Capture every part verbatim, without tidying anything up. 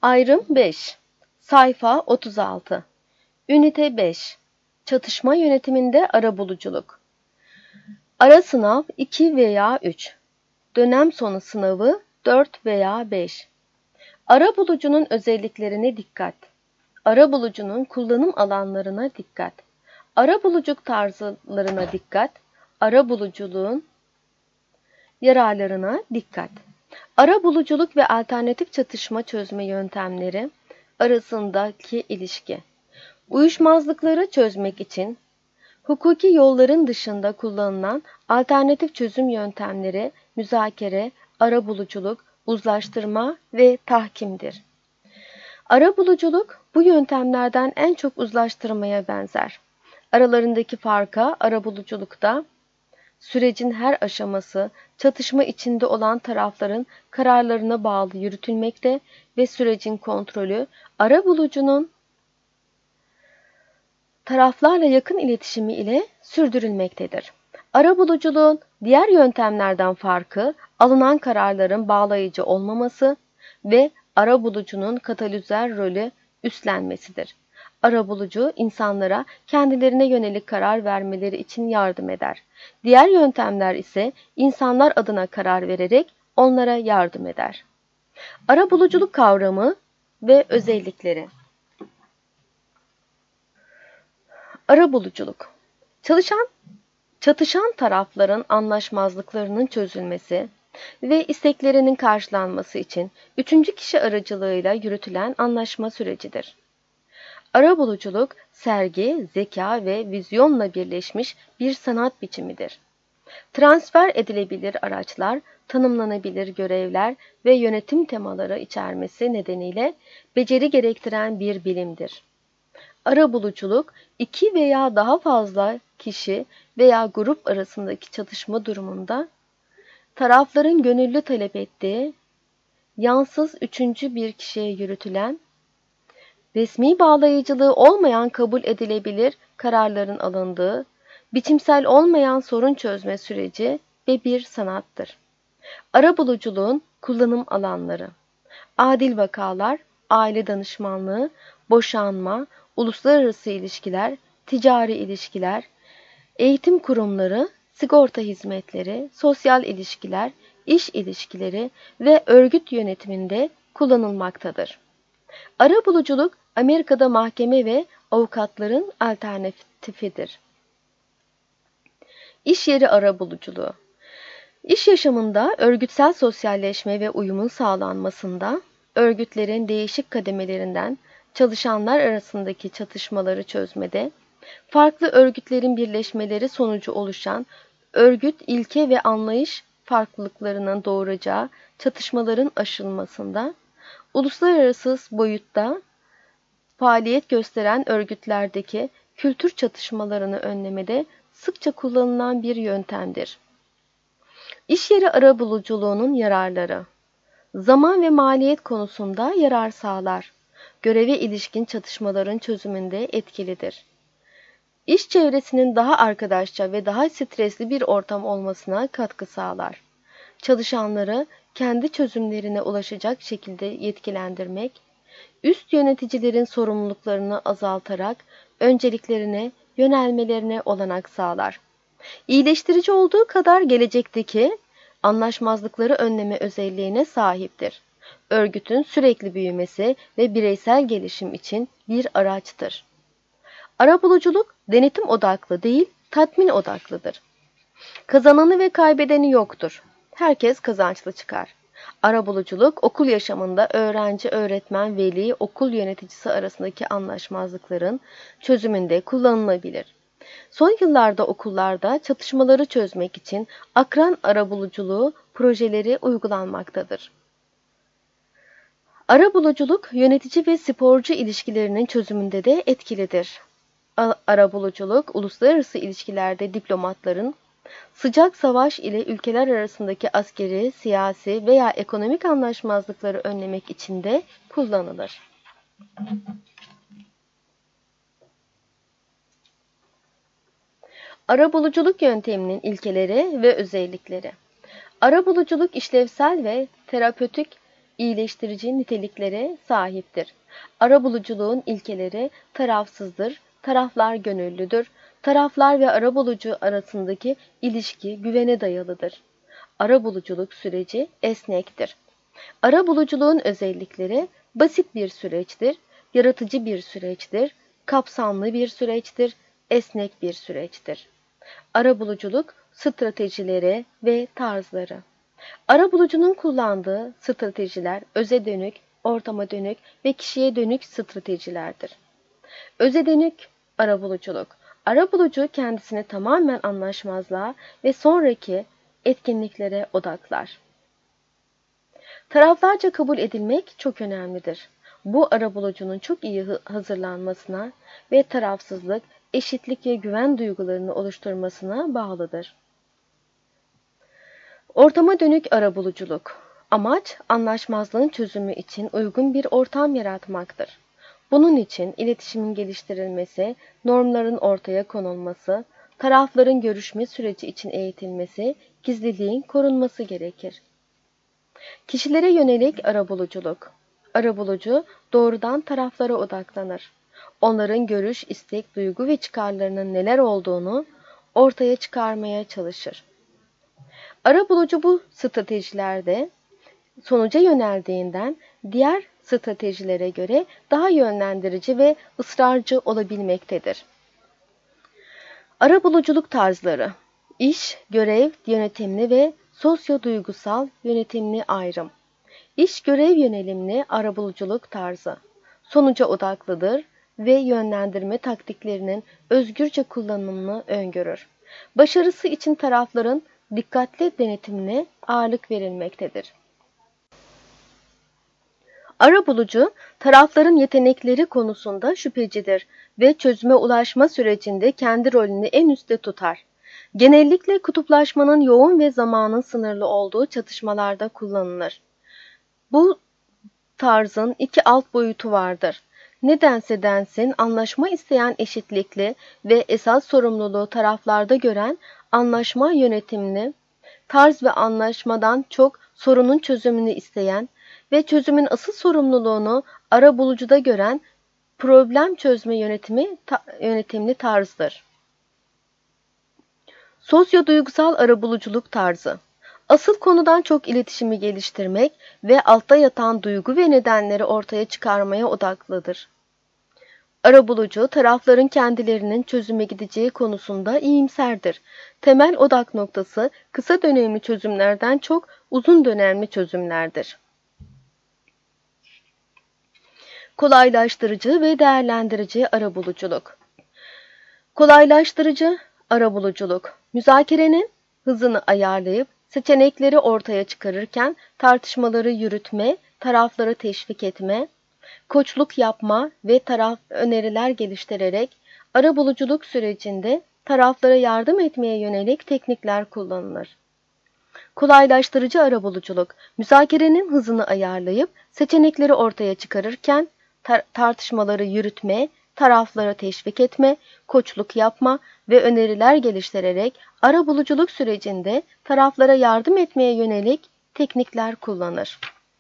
Ayrım beş. Sayfa otuz altı. Ünite beş. Çatışma yönetiminde arabuluculuk. Ara sınav iki veya üç. Dönem sonu sınavı dört veya beş. Arabulucunun özelliklerine dikkat. Arabulucunun kullanım alanlarına dikkat. Arabuluculuk tarzlarına dikkat. Arabuluculuğun yararlarına dikkat. Arabuluculuk ve alternatif çatışma çözme yöntemleri arasındaki ilişki. Uyuşmazlıkları çözmek için hukuki yolların dışında kullanılan alternatif çözüm yöntemleri müzakere, arabuluculuk, uzlaştırma ve tahkimdir. Arabuluculuk bu yöntemlerden en çok uzlaştırmaya benzer. Aralarındaki farka arabuluculukta sürecin her aşaması çatışma içinde olan tarafların kararlarına bağlı yürütülmekte ve sürecin kontrolü arabulucunun taraflarla yakın iletişimi ile sürdürülmektedir. Arabuluculuğun diğer yöntemlerden farkı alınan kararların bağlayıcı olmaması ve arabulucunun katalizör rolü üstlenmesidir. Arabulucu insanlara kendilerine yönelik karar vermeleri için yardım eder. Diğer yöntemler ise insanlar adına karar vererek onlara yardım eder. Arabuluculuk kavramı ve özellikleri. Arabuluculuk. Çalışan, çatışan tarafların anlaşmazlıklarının çözülmesi ve isteklerinin karşılanması için üçüncü kişi aracılığıyla yürütülen anlaşma sürecidir. Arabuluculuk, sergi, zeka ve vizyonla birleşmiş bir sanat biçimidir. Transfer edilebilir araçlar, tanımlanabilir görevler ve yönetim temaları içermesi nedeniyle beceri gerektiren bir bilimdir. Arabuluculuk, iki veya daha fazla kişi veya grup arasındaki çatışma durumunda tarafların gönüllü talep ettiği, yansız üçüncü bir kişiye yürütülen, resmi bağlayıcılığı olmayan kabul edilebilir kararların alındığı, biçimsel olmayan sorun çözme süreci ve bir sanattır. Arabuluculuğun kullanım alanları: adil vakalar, aile danışmanlığı, boşanma, uluslararası ilişkiler, ticari ilişkiler, eğitim kurumları, sigorta hizmetleri, sosyal ilişkiler, iş ilişkileri ve örgüt yönetiminde kullanılmaktadır. Arabuluculuk, Amerika'da mahkeme ve avukatların alternatifidir. İş yeri arabuluculuğu. İş yaşamında örgütsel sosyalleşme ve uyumun sağlanmasında, örgütlerin değişik kademelerinden çalışanlar arasındaki çatışmaları çözmede, farklı örgütlerin birleşmeleri sonucu oluşan örgüt ilke ve anlayış farklılıklarının doğuracağı çatışmaların aşılmasında, uluslararası boyutta faaliyet gösteren örgütlerdeki kültür çatışmalarını önlemede sıkça kullanılan bir yöntemdir. İş yeri arabuluculuğunun yararları: zaman ve maliyet konusunda yarar sağlar. Göreve ilişkin çatışmaların çözümünde etkilidir. İş çevresinin daha arkadaşça ve daha stresli bir ortam olmasına katkı sağlar. Çalışanları kendi çözümlerine ulaşacak şekilde yetkilendirmek, üst yöneticilerin sorumluluklarını azaltarak önceliklerine yönelmelerine olanak sağlar. İyileştirici olduğu kadar gelecekteki anlaşmazlıkları önleme özelliğine sahiptir. Örgütün sürekli büyümesi ve bireysel gelişim için bir araçtır. Arabuluculuk denetim odaklı değil, tatmin odaklıdır. Kazananı ve kaybedeni yoktur. Herkes kazançlı çıkar. Arabuluculuk, okul yaşamında öğrenci, öğretmen, veli, okul yöneticisi arasındaki anlaşmazlıkların çözümünde kullanılabilir. Son yıllarda okullarda çatışmaları çözmek için akran arabuluculuğu projeleri uygulanmaktadır. Arabuluculuk, yönetici ve sporcu ilişkilerinin çözümünde de etkilidir. Arabuluculuk, uluslararası ilişkilerde diplomatların sıcak savaş ile ülkeler arasındaki askeri, siyasi veya ekonomik anlaşmazlıkları önlemek için de kullanılır. Arabuluculuk yönteminin ilkeleri ve özellikleri. Arabuluculuk işlevsel ve terapötik iyileştirici niteliklere sahiptir. Arabuluculuğun ilkeleri tarafsızdır, taraflar gönüllüdür, taraflar ve arabulucu arasındaki ilişki güvene dayalıdır. Arabuluculuk süreci esnektir. Arabuluculuğun özellikleri basit bir süreçtir, yaratıcı bir süreçtir, kapsamlı bir süreçtir, esnek bir süreçtir. Arabuluculuk stratejileri ve tarzları. Arabulucunun kullandığı stratejiler öze dönük, ortama dönük ve kişiye dönük stratejilerdir. Öze dönük arabuluculuk. Arabulucu kendisini tamamen anlaşmazlığa ve sonraki etkinliklere odaklar. Taraflarca kabul edilmek çok önemlidir. Bu arabulucunun çok iyi hazırlanmasına ve tarafsızlık, eşitlik ve güven duygularını oluşturmasına bağlıdır. Ortama dönük arabuluculuk. Amaç, anlaşmazlığın çözümü için uygun bir ortam yaratmaktır. Bunun için iletişimin geliştirilmesi, normların ortaya konulması, tarafların görüşme süreci için eğitilmesi, gizliliğin korunması gerekir. Kişilere yönelik arabuluculuk. Arabulucu doğrudan taraflara odaklanır. Onların görüş, istek, duygu ve çıkarlarının neler olduğunu ortaya çıkarmaya çalışır. Arabulucu bu stratejilerde sonuca yöneldiğinden diğer stratejilere göre daha yönlendirici ve ısrarcı olabilmektedir. Arabuluculuk tarzları: İş, görev, yönetimli ve sosyo-duygusal yönetimli ayrım. İş, görev yönelimli arabuluculuk tarzı sonuca odaklıdır ve yönlendirme taktiklerinin özgürce kullanımını öngörür. Başarısı için tarafların dikkatli denetimine ağırlık verilmektedir. Arabulucu, tarafların yetenekleri konusunda şüphecidir ve çözüme ulaşma sürecinde kendi rolünü en üstte tutar. Genellikle kutuplaşmanın yoğun ve zamanın sınırlı olduğu çatışmalarda kullanılır. Bu tarzın iki alt boyutu vardır. Nedense densin, anlaşma isteyen eşitlikli ve esas sorumluluğu taraflarda gören anlaşma yönetimli tarz ve anlaşmadan çok sorunun çözümünü isteyen ve çözümün asıl sorumluluğunu arabulucuda gören problem çözme yönetimi ta, yönetimli tarzdır. Sosyo-duygusal arabuluculuk tarzı. Asıl konudan çok iletişimi geliştirmek ve altta yatan duygu ve nedenleri ortaya çıkarmaya odaklıdır. Arabulucu, tarafların kendilerinin çözüme gideceği konusunda iyimserdir. Temel odak noktası kısa dönemli çözümlerden çok uzun dönemli çözümlerdir. Kolaylaştırıcı ve değerlendirici arabuluculuk. Kolaylaştırıcı arabuluculuk, müzakerenin hızını ayarlayıp seçenekleri ortaya çıkarırken tartışmaları yürütme, tarafları teşvik etme, koçluk yapma ve taraf öneriler geliştirerek arabuluculuk sürecinde taraflara yardım etmeye yönelik teknikler kullanılır. Kolaylaştırıcı arabuluculuk, müzakerenin hızını ayarlayıp seçenekleri ortaya çıkarırken tar- tartışmaları yürütme, taraflara teşvik etme, koçluk yapma ve öneriler geliştirerek arabuluculuk sürecinde taraflara yardım etmeye yönelik teknikler kullanır.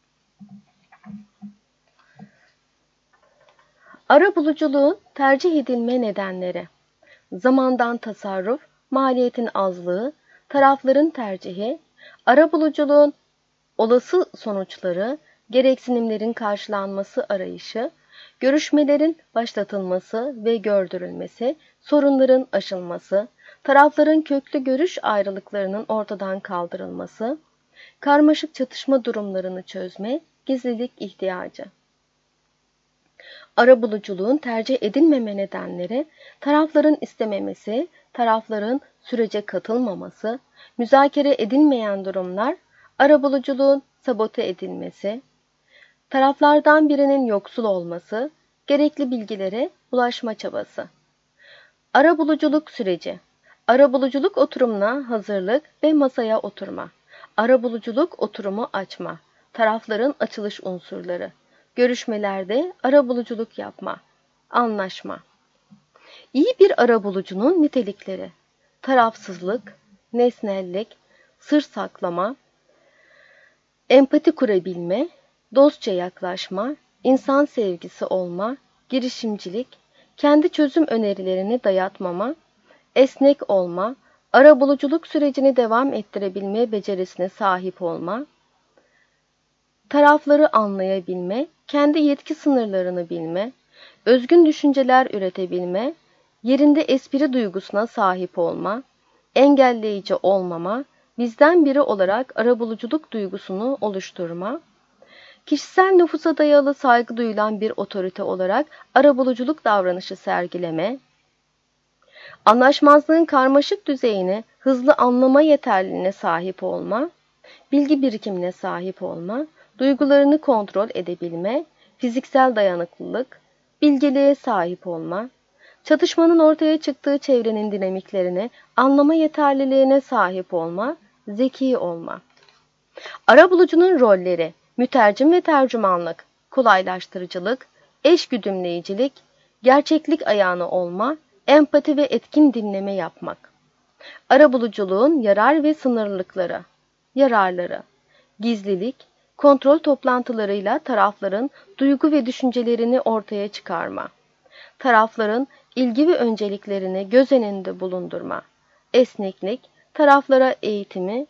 Arabuluculuğun tercih edilme nedenleri: zamandan tasarruf, maliyetin azlığı, tarafların tercihi, arabuluculuğun olası sonuçları, gereksinimlerin karşılanması arayışı, görüşmelerin başlatılması ve gördürülmesi, sorunların aşılması, tarafların köklü görüş ayrılıklarının ortadan kaldırılması, karmaşık çatışma durumlarını çözme, gizlilik ihtiyacı. Arabuluculuğun tercih edilmeme nedenleri: tarafların istememesi, tarafların sürece katılmaması, müzakere edilmeyen durumlar, arabuluculuğun sabote edilmesi, taraflardan birinin yoksul olması, gerekli bilgilere ulaşma çabası. Arabuluculuk süreci: arabuluculuk oturumuna hazırlık ve masaya oturma, arabuluculuk oturumu açma, tarafların açılış unsurları, görüşmelerde arabuluculuk yapma, anlaşma. İyi bir arabulucunun nitelikleri: tarafsızlık, nesnellik, sır saklama, empati kurabilme, dostça yaklaşma, insan sevgisi olma, girişimcilik, kendi çözüm önerilerini dayatmama, esnek olma, arabuluculuk sürecini devam ettirebilme becerisine sahip olma, tarafları anlayabilme, kendi yetki sınırlarını bilme, özgün düşünceler üretebilme, yerinde espri duygusuna sahip olma, engelleyici olmama, bizden biri olarak arabuluculuk duygusunu oluşturma, kişisel nüfusa dayalı saygı duyulan bir otorite olarak arabuluculuk davranışı sergileme, anlaşmazlığın karmaşık düzeyini hızlı anlama yeterliliğine sahip olma, bilgi birikimine sahip olma, duygularını kontrol edebilme, fiziksel dayanıklılık, bilgeliğe sahip olma, çatışmanın ortaya çıktığı çevrenin dinamiklerini anlama yeterliliğine sahip olma, zeki olma. Arabulucunun rolleri: mütercim ve tercümanlık, kolaylaştırıcılık, eşgüdümleyicilik, gerçeklik ayağını olma, empati ve etkin dinleme yapmak. Arabuluculuğun yarar ve sınırlılıkları: yararları, gizlilik, kontrol toplantılarıyla tarafların duygu ve düşüncelerini ortaya çıkarma. Tarafların ilgi ve önceliklerini göz önünde bulundurma. Esneklik, taraflara eğitimi.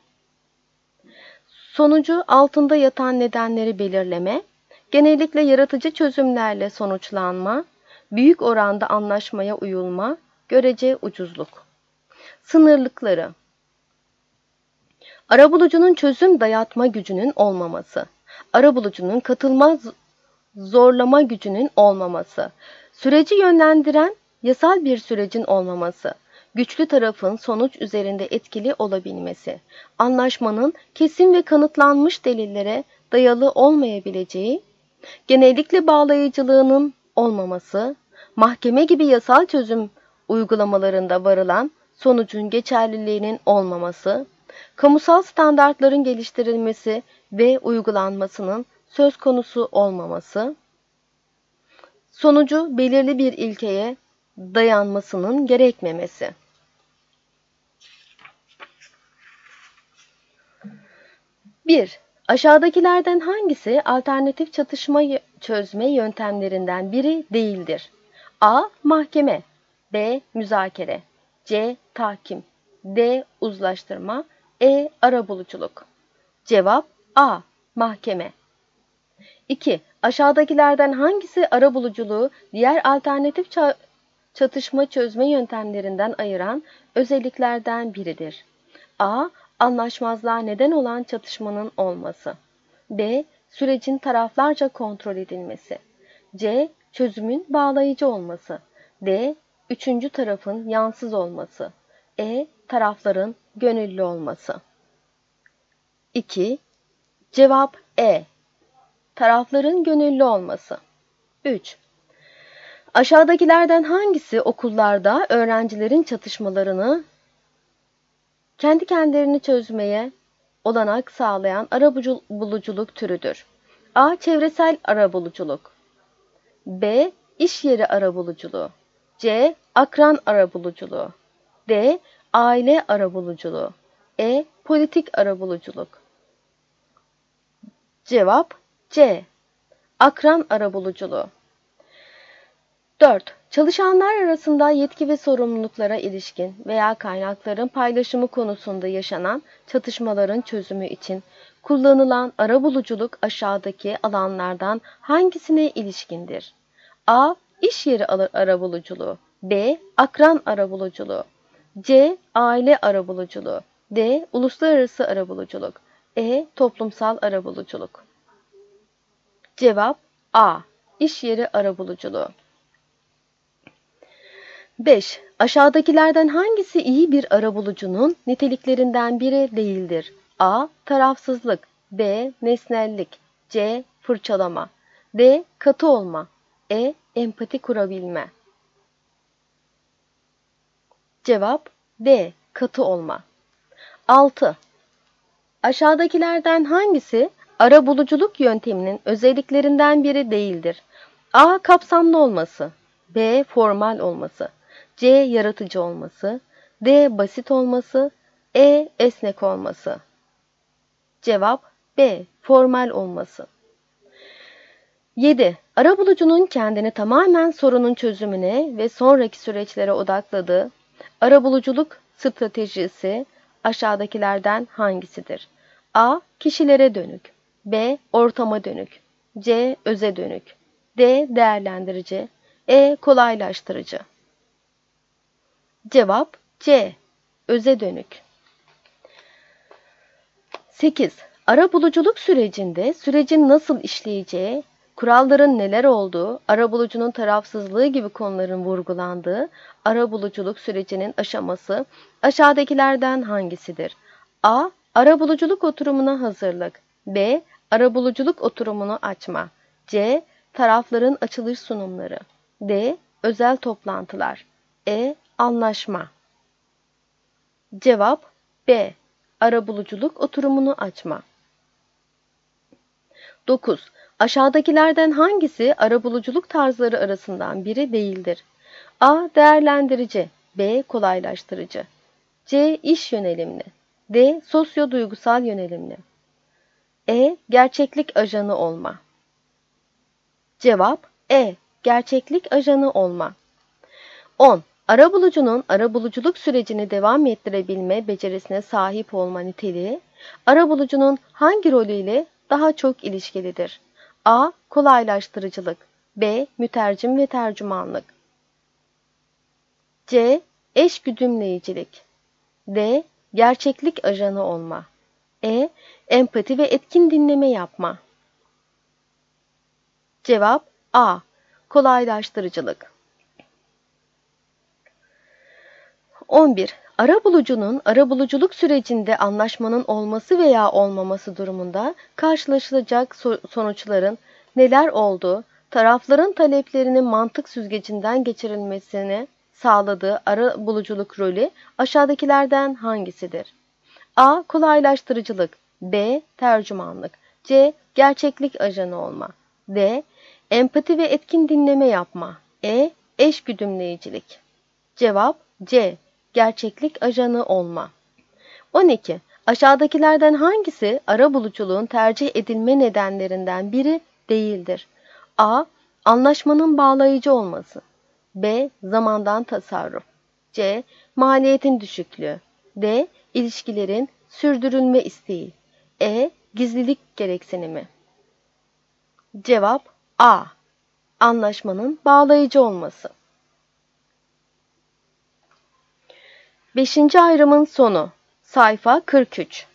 Sonucu altında yatan nedenleri belirleme, genellikle yaratıcı çözümlerle sonuçlanma, büyük oranda anlaşmaya uyulma, görece ucuzluk. Sınırlıkları: arabulucunun çözüm dayatma gücünün olmaması, arabulucunun katılma zorlama gücünün olmaması, süreci yönlendiren yasal bir sürecin olmaması, güçlü tarafın sonuç üzerinde etkili olabilmesi, anlaşmanın kesin ve kanıtlanmış delillere dayalı olmayabileceği, genellikle bağlayıcılığının olmaması, mahkeme gibi yasal çözüm uygulamalarında varılan sonucun geçerliliğinin olmaması, kamusal standartların geliştirilmesi ve uygulanmasının söz konusu olmaması, sonucu belirli bir ilkeye dayanmasının gerekmemesi. bir. Aşağıdakilerden hangisi alternatif çatışma çözme yöntemlerinden biri değildir? A. Mahkeme, B. Müzakere, C. Tahkim, D. Uzlaştırma, E. Arabuluculuk. Cevap A. Mahkeme. iki. Aşağıdakilerden hangisi arabuluculuğu diğer alternatif çatışma çözme yöntemlerinden ayıran özelliklerden biridir? A. Anlaşmazlığa neden olan çatışmanın olması. B. Sürecin taraflarca kontrol edilmesi. C. Çözümün bağlayıcı olması. D. Üçüncü tarafın yansız olması. E. Tarafların gönüllü olması. iki. Cevap E. Tarafların gönüllü olması. üç. Aşağıdakilerden hangisi okullarda öğrencilerin çatışmalarını kendi kendilerini çözmeye olanak sağlayan arabuluculuk türüdür? A. Çevresel arabuluculuk, B. İş yeri arabuluculuğu, C. Akran arabuluculuğu, D. Aile arabuluculuğu, E. Politik arabuluculuk. Cevap C. Akran arabuluculuğu. dört. Çalışanlar arasında yetki ve sorumluluklara ilişkin veya kaynakların paylaşımı konusunda yaşanan çatışmaların çözümü için kullanılan arabuluculuk aşağıdaki alanlardan hangisine ilişkindir? A. İş yeri arabuluculuğu, B. Akran arabuluculuğu, C. Aile arabuluculuğu, D. Uluslararası arabuluculuk, E. Toplumsal arabuluculuk. Cevap A. İş yeri arabuluculuğu. beş. Aşağıdakilerden hangisi iyi bir arabulucunun niteliklerinden biri değildir? A. Tarafsızlık, B. Nesnellik, C. Fırçalama, D. Katı olma, E. Empati kurabilme. Cevap D. Katı olma. altı. Aşağıdakilerden hangisi arabuluculuk yönteminin özelliklerinden biri değildir? A. Kapsamlı olması, B. Formal olması, C. Yaratıcı olması, D. Basit olması, E. Esnek olması. Cevap B. Formal olması. yedi. Arabulucunun kendini tamamen sorunun çözümüne ve sonraki süreçlere odakladığı arabuluculuk stratejisi aşağıdakilerden hangisidir? A. Kişilere dönük. B. Ortama dönük. C. Öze dönük. D. Değerlendirici. E. Kolaylaştırıcı. Cevap C. Öze dönük. sekiz. Arabuluculuk sürecinde sürecin nasıl işleyeceği, kuralların neler olduğu, arabulucunun tarafsızlığı gibi konuların vurgulandığı arabuluculuk sürecinin aşaması aşağıdakilerden hangisidir? A. Arabuluculuk oturumuna hazırlık. B. Arabuluculuk oturumunu açma. C. Tarafların açılış sunumları. D. Özel toplantılar. E. Anlaşma. Cevap B. Arabuluculuk oturumunu açma. dokuz. Aşağıdakilerden hangisi arabuluculuk tarzları arasından biri değildir? A. Değerlendirici. B. Kolaylaştırıcı. C. İş yönelimli. D. Sosyo-duygusal yönelimli. E. Gerçeklik ajanı olma. Cevap E. Gerçeklik ajanı olma. on. Arabulucunun arabuluculuk sürecini devam ettirebilme becerisine sahip olma niteliği, arabulucunun hangi rolüyle daha çok ilişkilidir? A. Kolaylaştırıcılık. B. Mütercim ve tercümanlık. C. Eşgüdümleyicilik. D. Gerçeklik ajanı olma. E. Empati ve etkin dinleme yapma. Cevap A. Kolaylaştırıcılık. on bir. Arabulucunun arabuluculuk sürecinde anlaşmanın olması veya olmaması durumunda karşılaşılacak sonuçların neler olduğu, tarafların taleplerinin mantık süzgecinden geçirilmesini sağladığı arabuluculuk rolü aşağıdakilerden hangisidir? A. Kolaylaştırıcılık. B. Tercümanlık. C. Gerçeklik ajanı olma. D. Empati ve etkin dinleme yapma. E. Eşgüdümleyicilik. Cevap C. Gerçeklik ajanı olma. on iki. Aşağıdakilerden hangisi arabuluculuğun tercih edilme nedenlerinden biri değildir? A. Anlaşmanın bağlayıcı olması. B. Zamandan tasarruf. C. Maliyetin düşüklüğü. D. İlişkilerin sürdürülme isteği. E. Gizlilik gereksinimi. Cevap A. Anlaşmanın bağlayıcı olması. Beşinci ayrımın sonu. Sayfa kırk üç.